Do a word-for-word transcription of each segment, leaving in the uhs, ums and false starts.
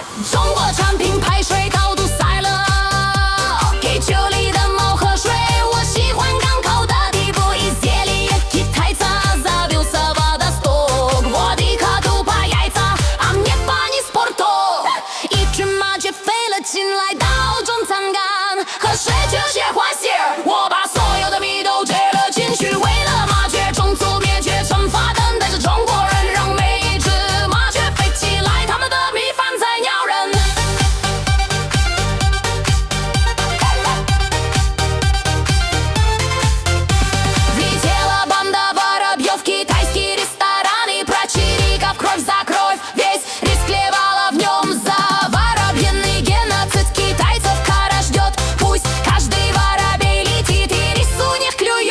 中国产品排水道堵塞了，给酒里的猫喝水。我喜欢港口的地步，以色列也太差，zabił Sawada stok。我的卡杜帕яйца а мне pani sporto。一只麻雀飞了进来，到中餐干，喝水就切换线儿，我把所有的米都接了进去，为了麻雀种族灭绝惩罚，等待着中国人，让每一只麻雀飞起来，他们的米饭才鸟人。Влетела банда воробьев в китайские рестораны, прочирикав кровь за кровь, весь рисклевала в нем за воробьиный геноцид китайцев. Кара ждет, пусть каждый воробей летит и рис у них клюет.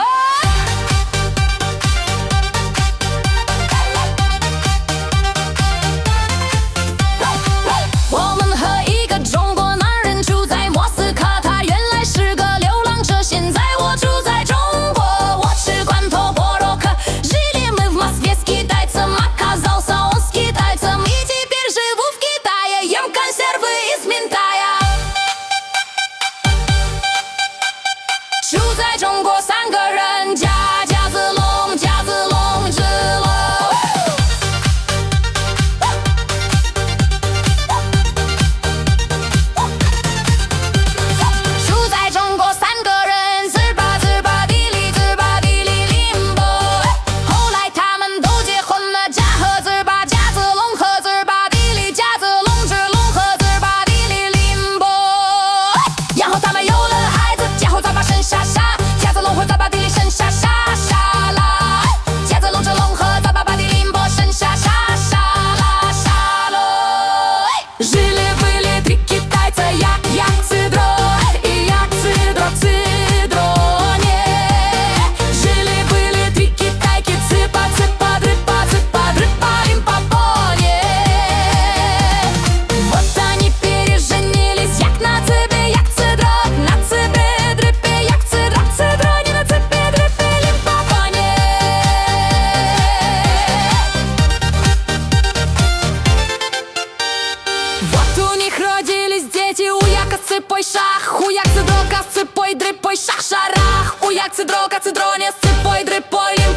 我们和一个中国男人住在莫斯科，他原来是个流浪者，现在我住在中国。我吃罐头波洛克，жили мы в Москве с китайцем, оказался он с китайцем, и теперь живу в Китае, ем консервы из минтая。住在中国三个人，家家子龙，家子龙之龙。住在中国三个人，滋吧滋吧地里滋吧地里林波。后来他们都结婚了，家和滋吧家子龙和滋吧地里家子龙之龙和滋吧地里林波。然后他们有了孩子，家后咱把生下傻，家子龙和滋吧地里生下傻傻啦，家子龙之龙和滋吧地林波生下傻傻啦傻喽。Жили-были три китайца, я, я, цидро, и я, цидро, цидроне. Жили-были три китайки, цыпа, цыпа, дрыпа, цыпа, дрыпа, им попоне. Вот они переженились, як на цепи, як цидро, на цепи, дрыпе, як цидро, цидроне, на цепи, дрыпе, им попоне. Вот у них родились дети, уяка цепой шах, уяк цидрока с цепой дрыпой шах шарах, уяк цидрока цидроне с цепой дрыпой